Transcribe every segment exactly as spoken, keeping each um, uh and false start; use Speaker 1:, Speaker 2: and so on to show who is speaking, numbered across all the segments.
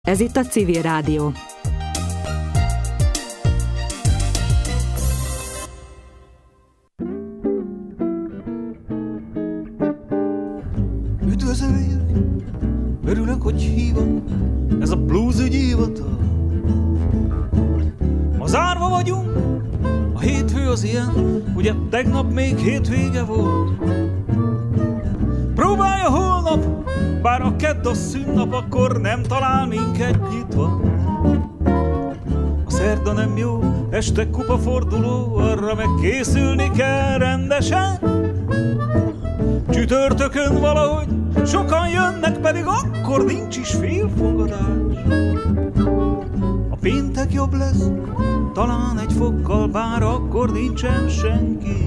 Speaker 1: Ez itt a Civil Rádió.
Speaker 2: Üdvözöljük, örülök, hogy hívott, ez a blues ügyi hivatal. Ma zárva vagyunk, a hétfő az ilyen, ugye tegnap még hétvége volt. Próbálja holnap, bár a kedd a szünnap, akkor nem talál minket nyitva. A szerda nem jó, este kupaforduló, arra meg készülni kell rendesen. Csütörtökön valahogy sokan jönnek, pedig akkor nincs is félfogadás. A péntek jobb lesz, talán egy fokkal, bár akkor nincsen senki.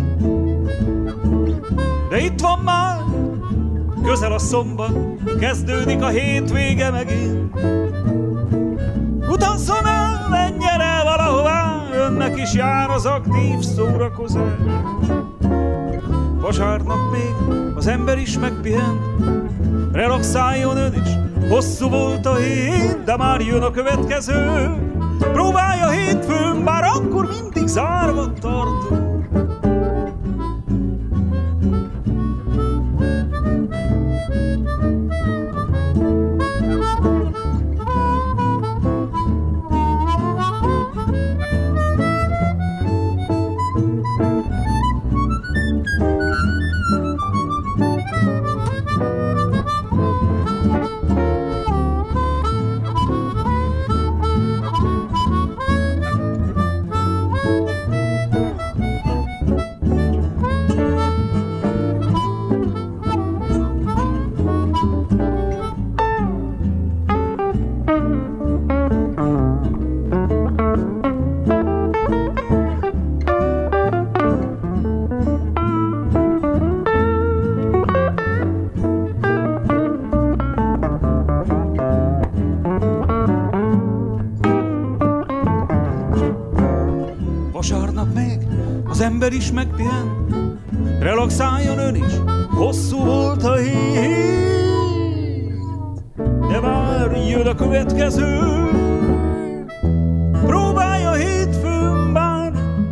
Speaker 2: De itt van már, közel a szombat, kezdődik a hétvége megint. Utazzon el, menjen el valahová, önnek is jár az aktív szórakozás. Vasárnap még az ember is megpihen, relaxáljon ön is, hosszú volt a hét, de már jön a következő. Próbálja hétfőn, bár akkor mindig zárva tartunk. Is megpihen, relaxáljon ön is, hosszú volt a hét, de már jön a következő. Próbálja hétfőn bár,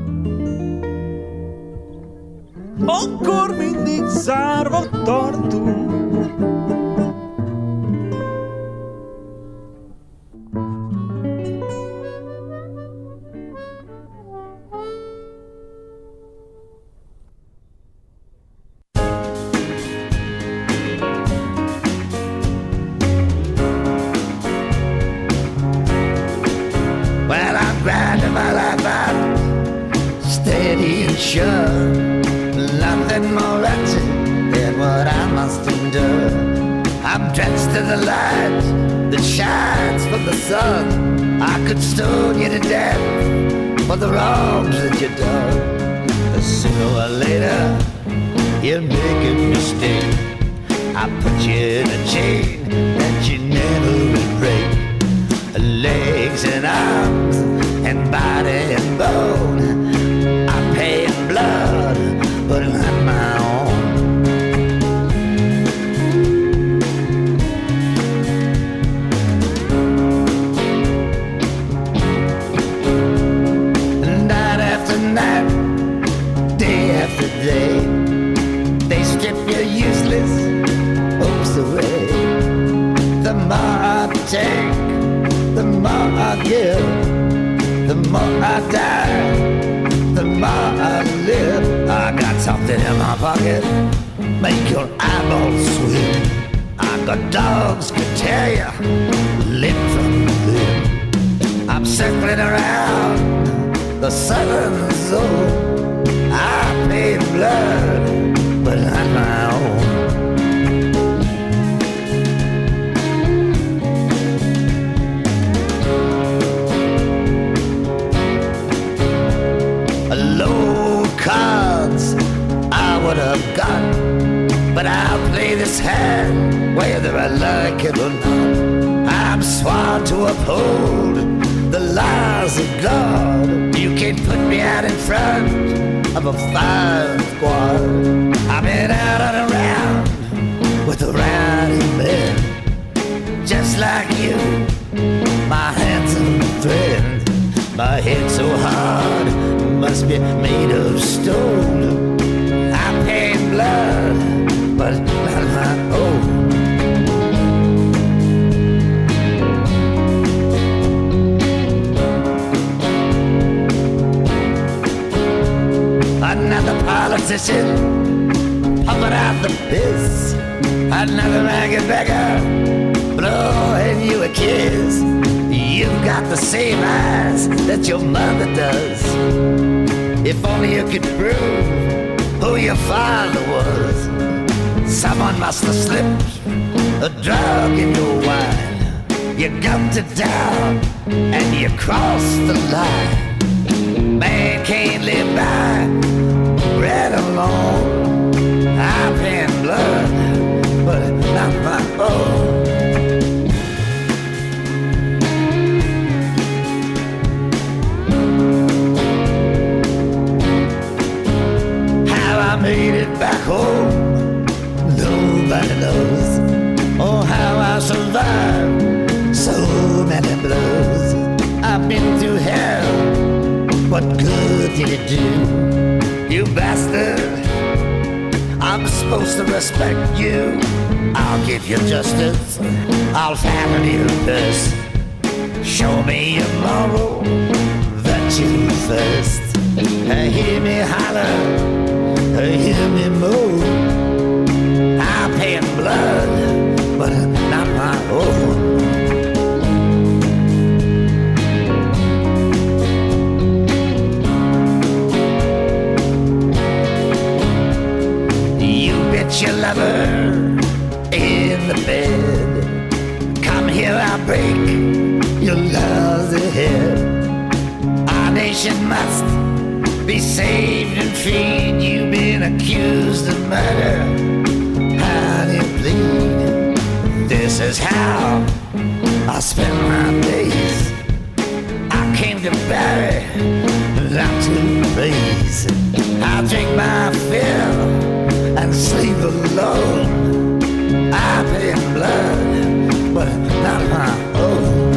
Speaker 2: akkor mindig zárva tartunk.
Speaker 3: For the wrongs that you done, sooner or later you'll make a mistake. I put you in a chain that you never will break. Legs and arms and body and bone, I pay in blood, but not my own. Day, they strip your useless hopes away. The more I take, the more I give, the more I die, the more I live. I got something in my pocket, make your eyeballs swim. I got dogs could tear you limb from limb. I'm circling around the southern zone. I pay blood, but not my own. Low cards I would have got, but I'll play this hand whether I like it or not. I'm sworn to uphold the laws of God. You can't put me out in front of a fire squad. I've been out and around with a rowdy man, just like you. hit so hard, must be made of stone. I paid blood, but not my own. Another politician pumping out the piss. Another ragged beggar blowing you a kiss. You've got the same eyes that your mother does. If only you could prove who your father was. Someone must have slipped a drug in your wine. You gumped it down and you crossed the line. Man can't live by bread alone. I've had blood, but not my own. How I made it back home, nobody knows. Oh, how I survived so many blows. I've been through hell. What good did it do? You bastard, I'm supposed to respect you. I'll give you justice, I'll fatten your purse. Show me your moral virtue first. Hear me holler, hear me moan. I'm paying blood, but not my own. Your lover in the bed. Come here, I'll break your lousy head. Our nation must be saved and freed. You've been accused of murder. How do you plead? This is how I spend my days. I came to bury, not to praise. I'll drink my fill and sleep alone. I've been blood, but not my own.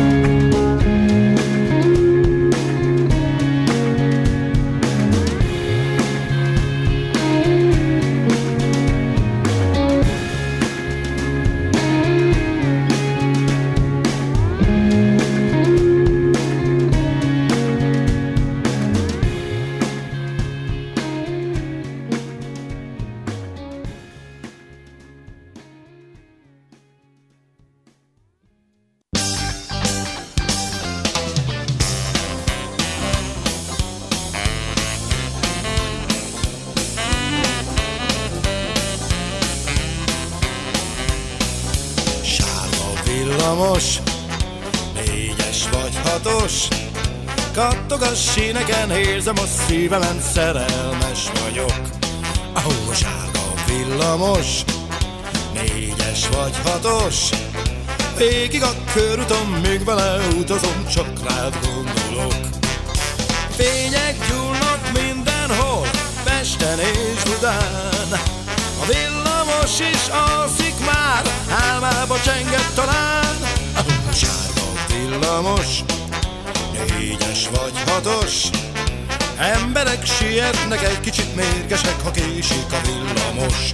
Speaker 1: Négyes vagy hatos, kattog a síneken, érzem a szívemen, szerelmes vagyok. Ahol sárga villamos, négyes vagy hatos, végig a körúton, még vele utazom, csak rád gondolok. Fények gyúlnak mindenhol, Pesten és Budán, a villamos is alszik már, álmába csenget talán. Ahol sárga villamos, négyes vagy hatos, emberek sietnek, egy kicsit mérgesek, ha késik a villamos.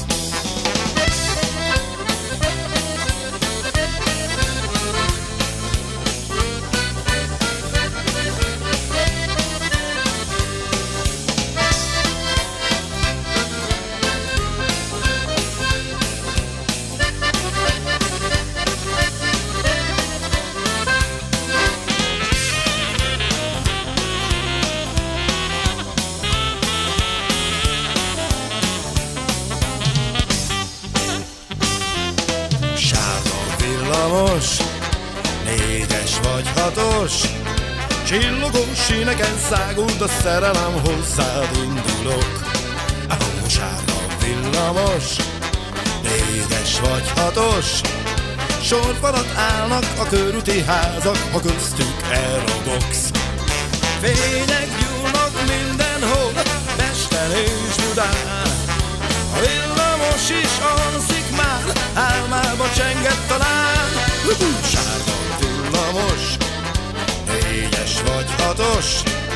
Speaker 1: Négyes vagy hatos, csillogó síneken száguld a szerelem, hozzád indulok. Ahol sárga villamos, négyes vagy hatos, sorfalat állnak a körúti házak, ha köztük elrobogsz. Fények gyúlnak mindenhol, Pesten és Budán, a villamos is alszik már, álmába csenget talán. Sárga villamos, négyes vagy hatos,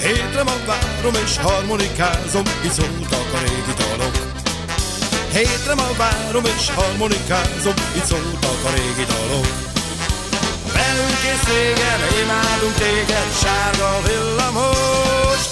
Speaker 1: Hétre ma várom és harmonikázom, így szóltak a régi dalok. Hétre ma várom és harmonikázom, így szóltak a régi dalok. Velünk és régen, imádunk téged, sárga villamos.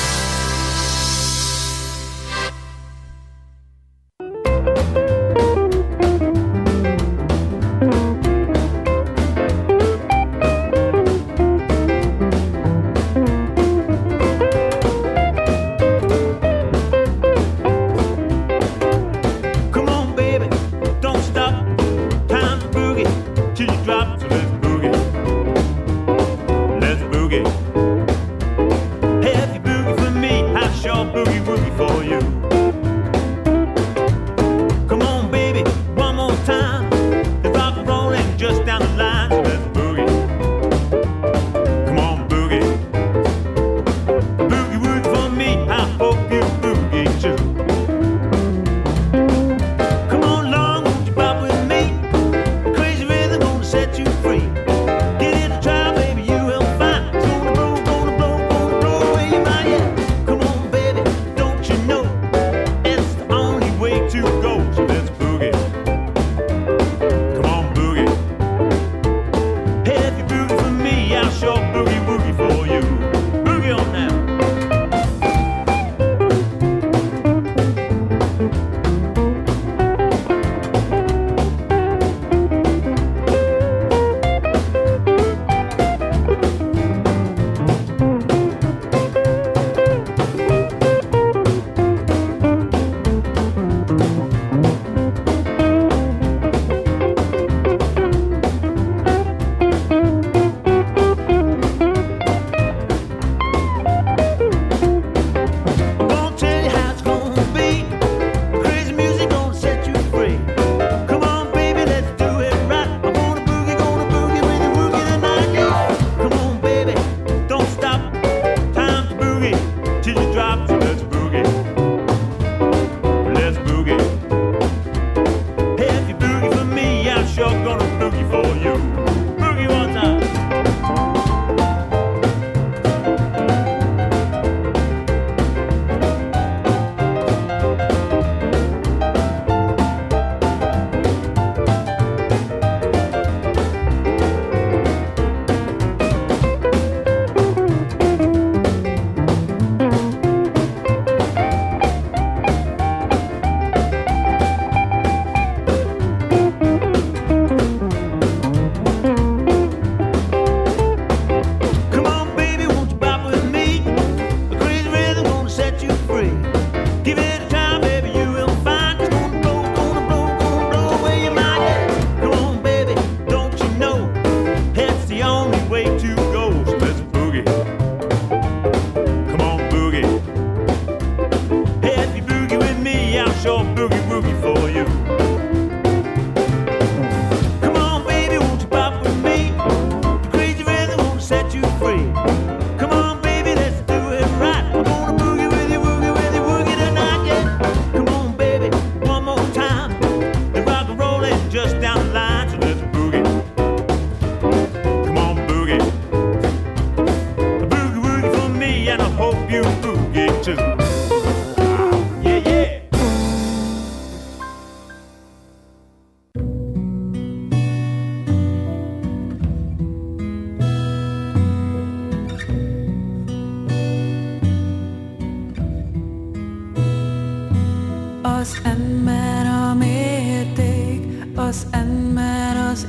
Speaker 4: Az ember a mérték, az ember az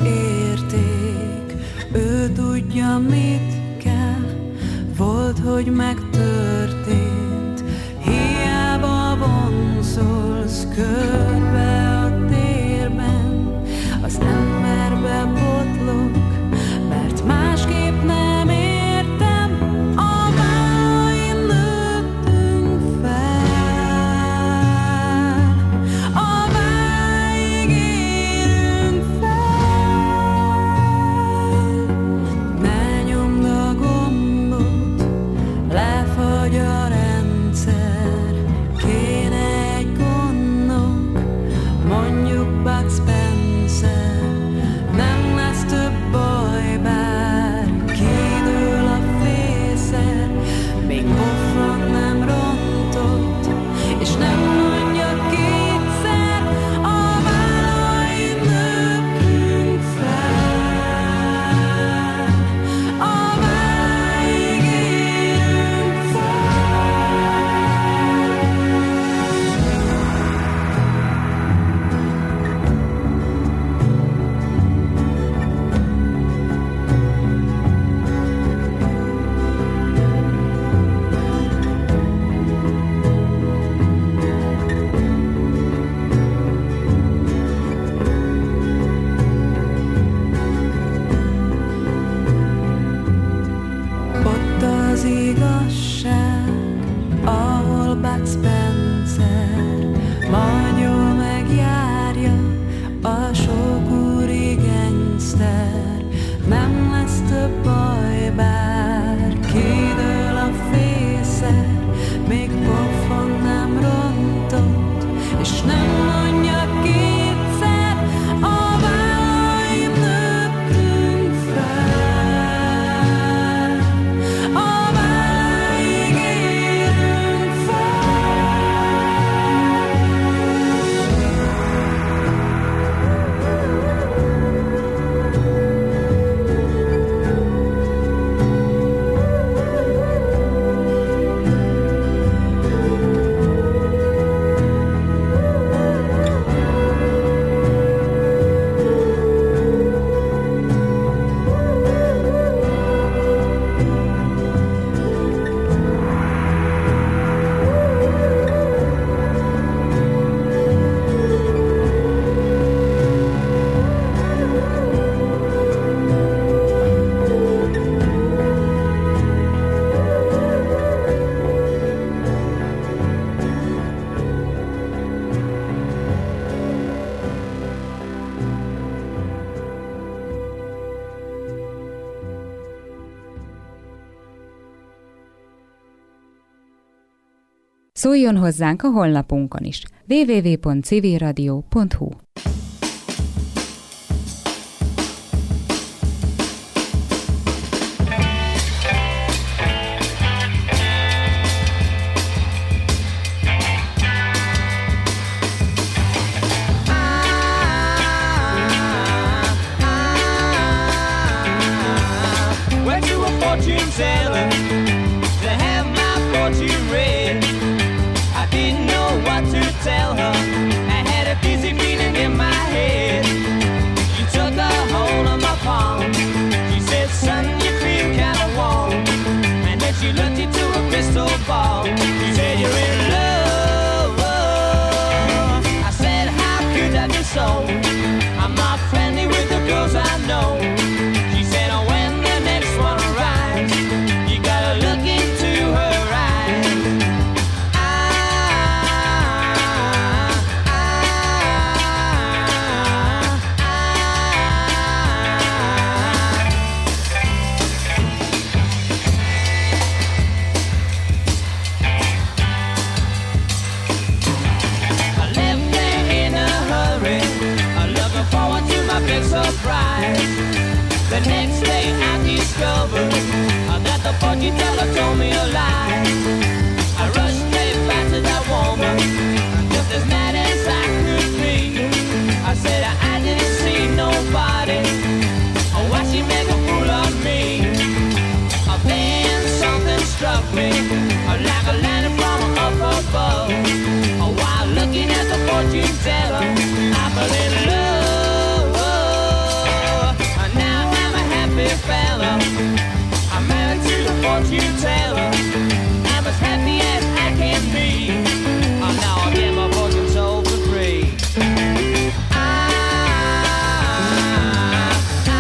Speaker 4: érték. Ő tudja, mit kell, volt, hogy megtörtént. Hiába vonszolsz körbe a térben, az emberbe botlok, mert másképp nem értem, amelyen nőttünk fel, amelyen érünk fel. Ne nyomd a gombot, lefagy a rendszer, kéne egy gondnok, mondjuk Bud Spencer. házasság, ahol Bud Spencer majd jól megjárja a sok úri gangster. Nem lesz több baj, bár kidől a fészer, még pofon nem rontott, és nem mondja kétszer, a vállaim nőttünk fel, a vállaig érünk fel.
Speaker 5: Szóljon hozzánk a honlapunkon is double-u double-u double-u pont civilradio pont hu.
Speaker 6: Went to a fortune teller to have my fortune read. I didn't know what to tell her. I had a dizzy feeling in my head. She took a hold of my palm. She said, son, you feel kind of warm. And then she looked into a crystal ball. She said, you're in love. I said, how could that be so? I'm not friendly with the girls I know. She said, oh, when the next one arrives, you gotta look into her eyes. I left there in a hurry, I'm looking forward to my big surprise. The next day I discovered uh, that the fortune teller told me a lie. I rushed straight back to that woman, just as mad as I could be. I said I, I didn't see nobody. Oh, why she make a fool of me? Uh, then something struck me, uh, like a landing from up above. Uh, while looking at the fortune teller, I fell in love. Uh, now I'm a happy fella. I'm married to the fortune teller. I'm as happy as I can be. Uh, now I get my fortune sold for free. I, I,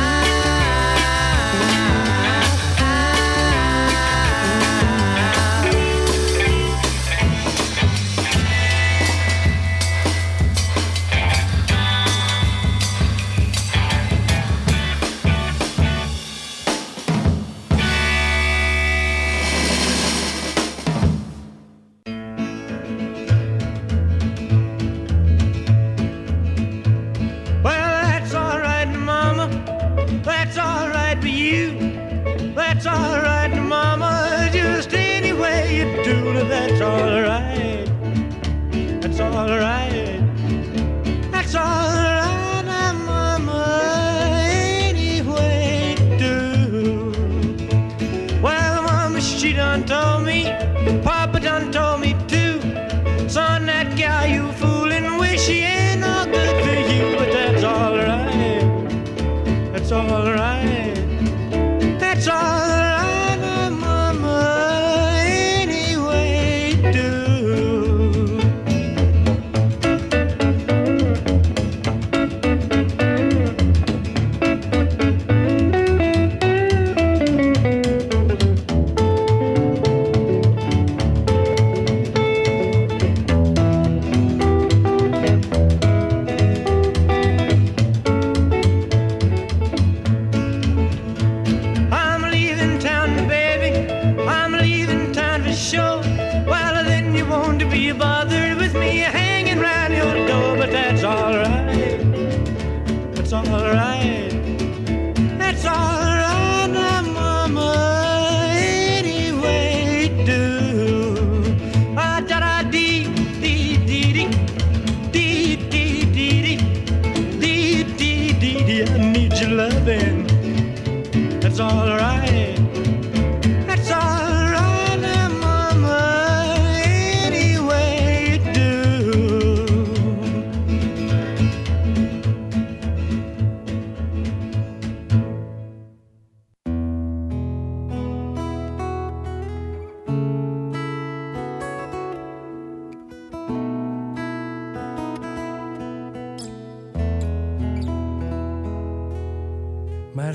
Speaker 7: Well, that's all right, Mama. That's all right for you. That's all right, Mama. Just any way you do it, that's all right. That's all right. That's all right, Mama. Any way you do. Well, Mama, she done told me. Papa done told me too. Son, that gal you fooling with, she ain't no good for you, but that's all right. That's all right. That's all right.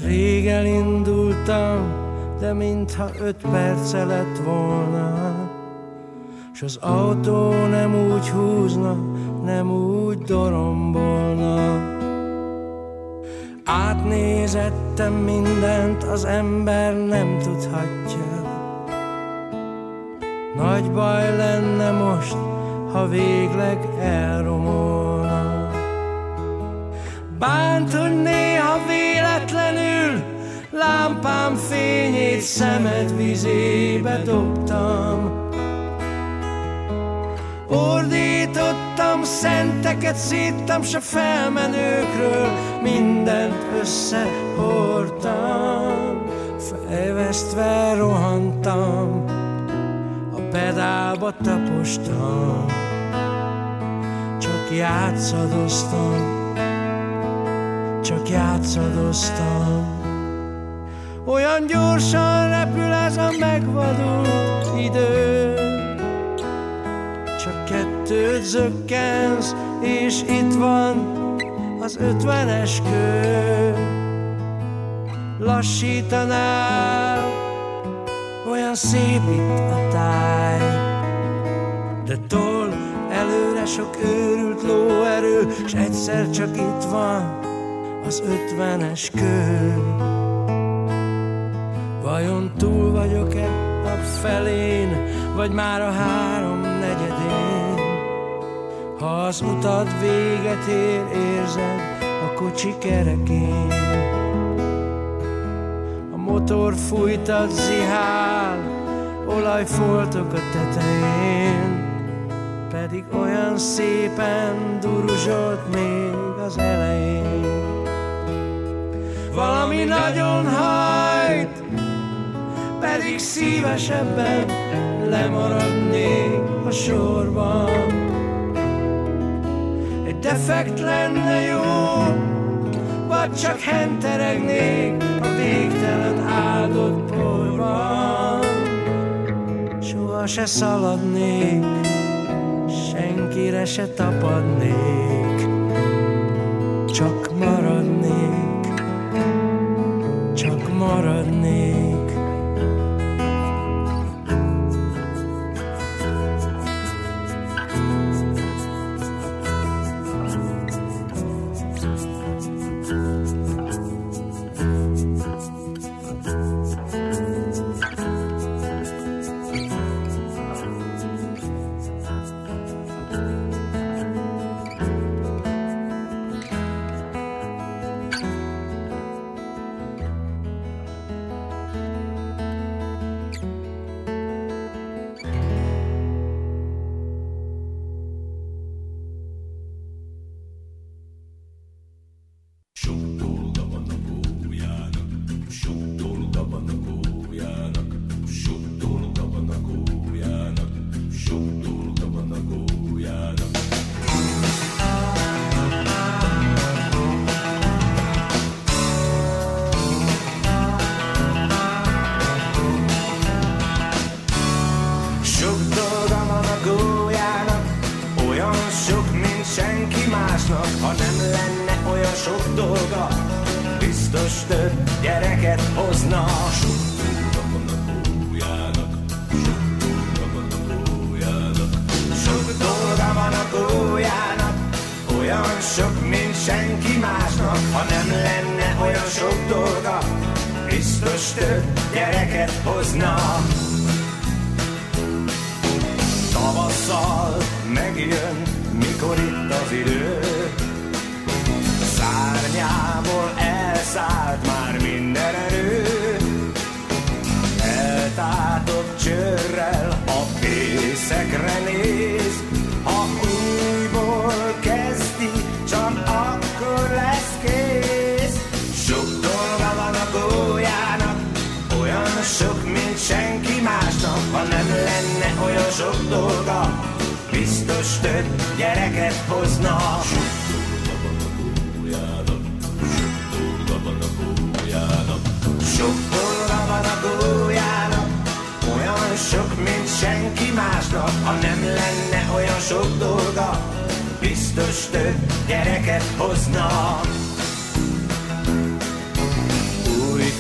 Speaker 7: Rég elindultam, de mintha öt perce lett volna, s az autó nem úgy húzna, nem úgy dorombolna. Átnézettem mindent, az ember nem tudhatja. Nagy baj lenne most, ha végleg elromolna. Bánt, hogy néha véletlenül lámpám fényét szemed vizébe dobtam. Ordítottam, szenteket szíttam, s a felmenőkről mindent összehordtam. Fejvesztve rohantam, a pedálba tapostam, csak játszadoztam, csak játszadoztam. Olyan gyorsan repül ez a megvadult idő, csak kettőt zökkensz, és itt van az ötvenes kő. Lassítanál, olyan szép itt a táj, de tol előre sok őrült lóerő, s egyszer csak itt van az ötvenes kő. Vajon túl vagyok-e a felén, vagy már a három negyedén? Ha az utad véget ér, érzed a kocsi kerekén. A motor fújtat zihál, olajfoltok a tetején, pedig olyan szépen duruzsolt még az elején. Valami nagyon hajt, pedig szívesebben lemaradnék a sorban. Egy defekt lenne jó, vagy csak henteregnék a végtelen áldott porban. Soha se szaladnék, senkire se tapadnék, csak maradnék, csak maradnék.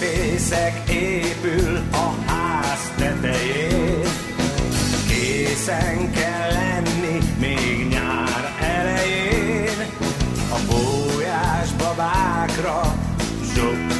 Speaker 8: fészek épül a ház tetején. Készen kell lenni még nyár elején, a bójás babákra sok